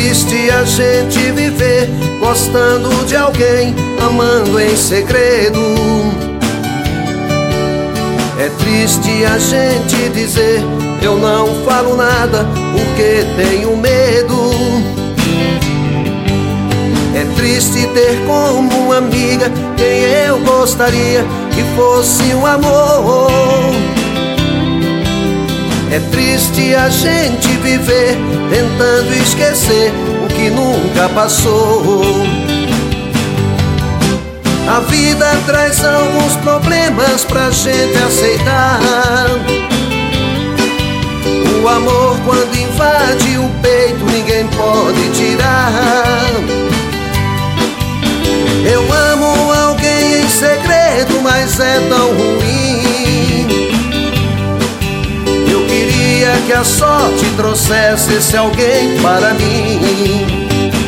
triste a gente viver gostando de alguém, amando em segredo. É triste a gente dizer eu não falo nada porque tenho medo. É triste ter como uma amiga quem eu gostaria que fosse um amor. É triste a gente viver tentando esquecer o que nunca passou. A vida traz alguns problemas pra gente aceitar. O amor quando invade o peito ninguém pode tirar. Eu amo alguém em segredo, mas é tão ruim. Eu queria que a sorte trouxesse esse alguém para mim.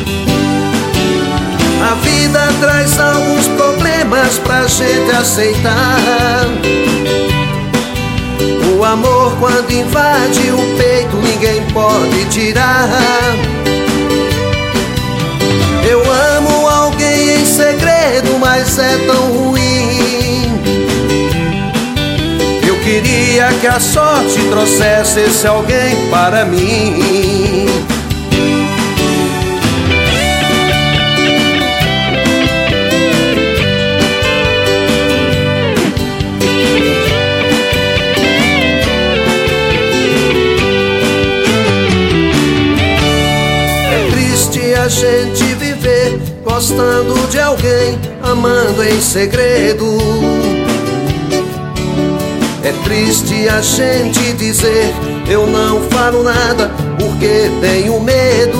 A vida traz alguns problemas pra gente aceitar. O amor quando invade o peito ninguém pode tirar. Eu amo alguém em segredo, mas é tão ruim. Eu queria que a sorte trouxesse esse alguém para mim. A gente viver gostando de alguém, amando em segredo. É triste a gente dizer eu não falo nada porque tenho medo.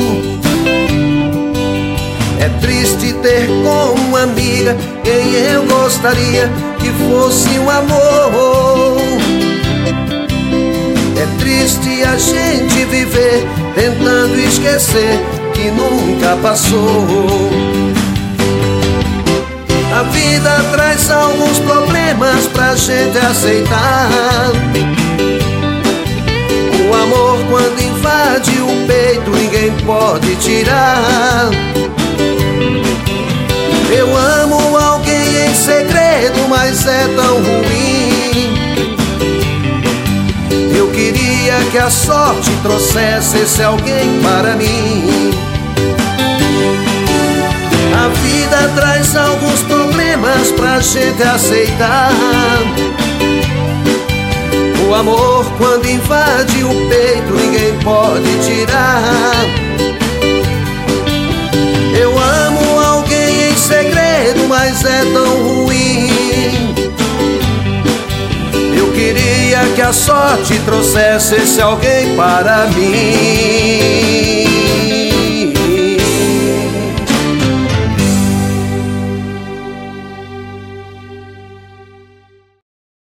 É triste ter como amiga quem eu gostaria que fosse um amor. É triste a gente viver tentando esquecer que nunca passou. A vida traz alguns problemas pra gente aceitar. O amor quando invade o peito ninguém pode tirar. Eu amo alguém em segredo, mas é tão ruim. Eu queria que a sorte trouxesse esse alguém para mim. A vida traz alguns problemas pra gente aceitar. O amor quando invade o peito ninguém pode tirar. Eu amo alguém em segredo, mas é tão ruim. Eu queria que a sorte trouxesse esse alguém para mim.